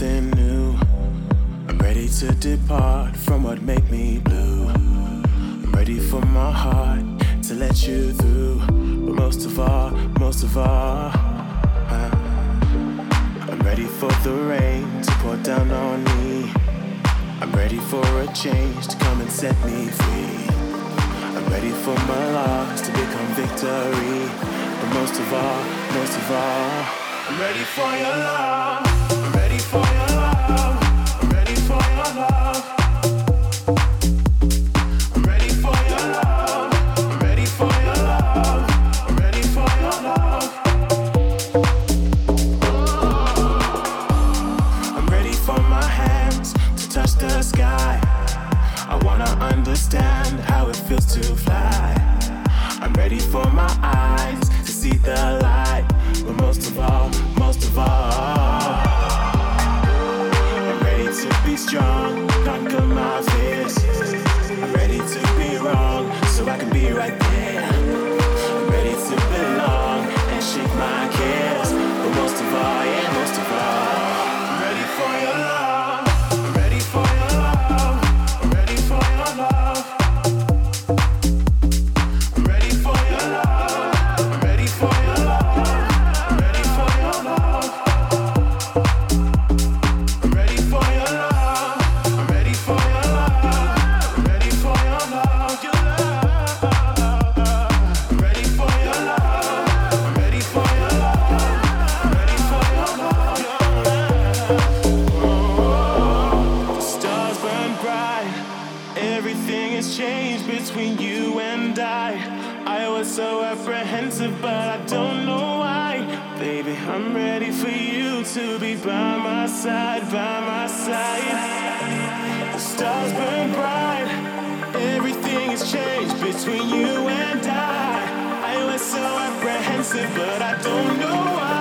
something new. I'm ready to depart from what make me blue. I'm ready for my heart to let you through. But most of all, I'm ready for the rain to pour down on me. I'm ready for a change to come and set me free. I'm ready for my loss to become victory. But most of all, I'm ready for your love. I'm ready for your love. I'm ready for your love. I'm ready for your love. I'm ready for your love. I'm ready for your love. I'm ready for my hands to touch the sky. I wanna understand how it feels to fly. I'm ready for my eyes to see the light. But most of all, I'm ready to be strong, conquer my fears. I'm ready to be wrong, so I can be right there. I'm ready to belong and shake my cares. But most of all, I'm ready for your love. I'm ready for your love. I'm ready for your love. I'm ready for your love. I'm ready for your love. I'm ready for your love. I'm ready for your love. I'm ready for your love. I'm ready for your love. I'm ready for your love. I'm ready for your love. I'm ready for your love. The stars burn bright. Everything has changed between you and I was so apprehensive, but I don't know why. Baby, I'm ready for you to be by my side, by my side. The stars burn bright. Everything has changed between you and I was so apprehensive, but I don't know why.